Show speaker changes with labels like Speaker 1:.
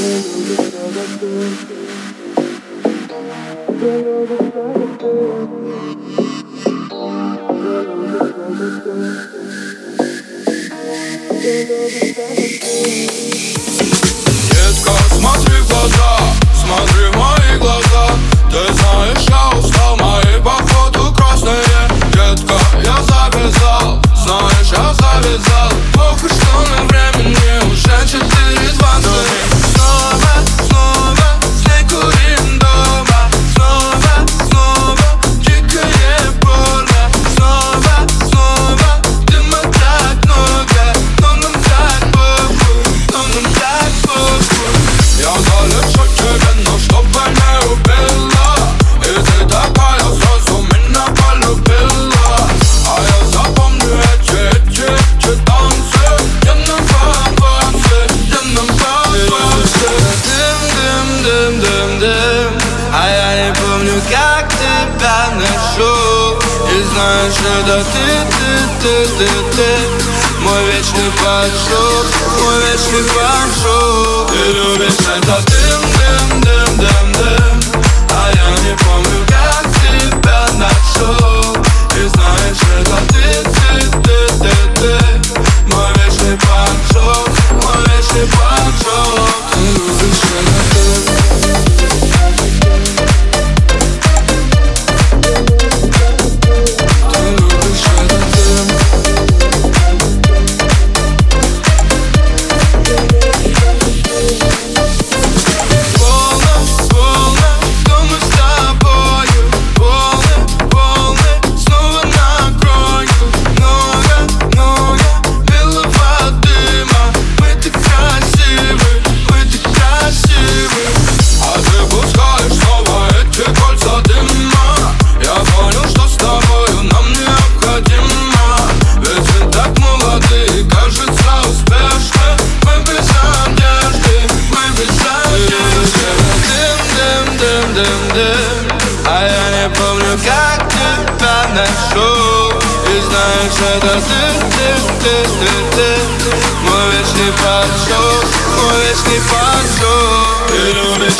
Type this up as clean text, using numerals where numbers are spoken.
Speaker 1: Детка, смотри в глаза, смотри в мои глаза. Ты знаешь, я устал, мои походу красные. Детка, я завязал, знаешь, я завязал. Плохо, что на времени уже 4:20. Снова с ней курим дома. Снова дикое поле. Снова дыма так много. Но нам так похуй, Я залечу тебе, но чтобы не убила. И ты такая сразу меня полюбила. А я запомню эти танцы. Я на фанфасе. Дым. А я не помню, как тебя нашел. И знаешь, это ты. Мой вечный поджог. Ты любишь это дым. А я не помню, как тебя нашел. И знаешь, это ты. Мой вечный поджог. Ты любишь это дым. А я не помню, как тебя нашел. И знаешь, это ты. Мой вечный поджог. Ты любишь